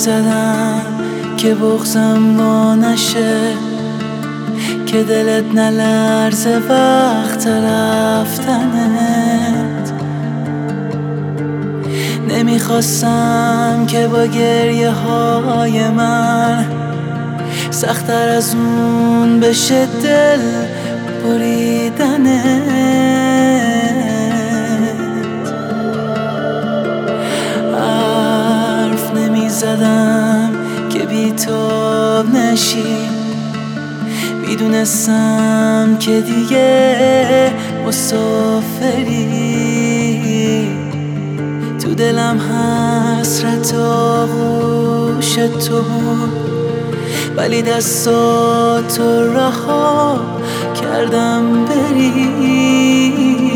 زدم که بغضم وا نشه، که دلت نلرزه وقت رفتنت. نمیخواستم که با گریه های من سخت‌تر از اون بشه دل بریدنت. حرف نمیزدم که بی‌تاب نشی، میدونستم که دیگه مسافری. تو دلم حسرت آغوش تو بود، ولی دستاتو رها کردم بری.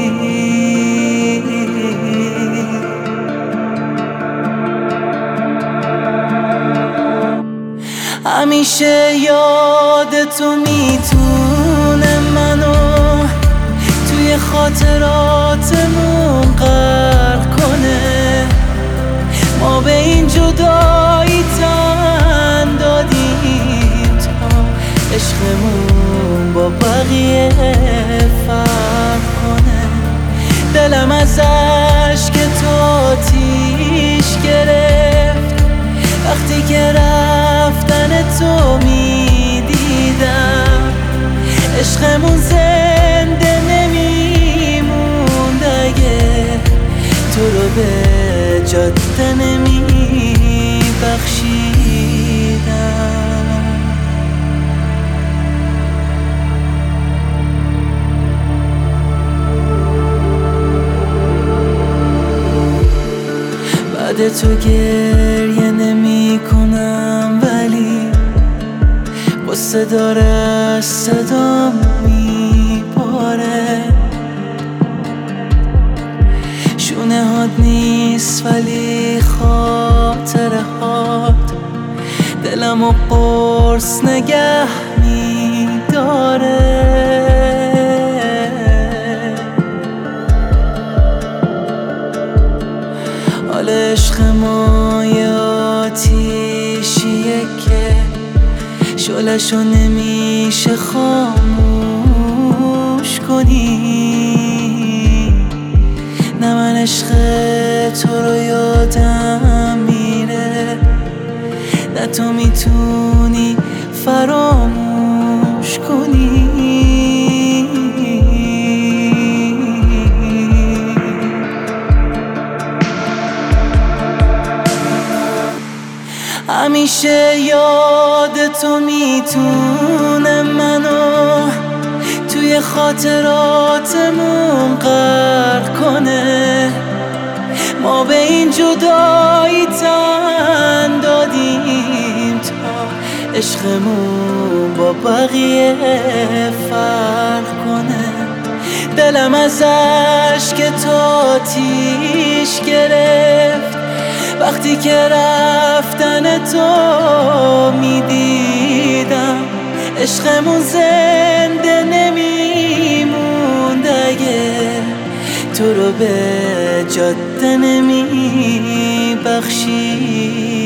همیشه یادتو میتونه منو توی خاطراتمون غرق کنه. ما به این جدایی تن دادیم تا عشقمون با بقیه فرق کنه. دلم از عشق تو آتیش گرفت وقتی که رفتن تو میدیدم. عشقمون زنده نمیموند اگه تو رو به جاده نمیبخشیدم. بعد تو گریه نمی کنم، ولی با صدا از صدام میباره. شونه هات نیست ولی خاطره هات دلم و قرص نگه میداره. حال عشق ما یه آتیشیه که شعله‌شو نمیشه خاموش کنی. نه من عشق تو رو یادم میره، نه تو میتونی فراموش کنی. همیشه یادتو میتونه منو توی خاطراتمون غرق کنه. ما به این جدایی تن دادیم تا عشقمون با بقیه فرق کنه. دلم از عشق تو آتیش گرفت وقتی که رفتن تو میدیدم. عشقمون زنده نمیموند اگه تو رو به جاده نمیبخشید.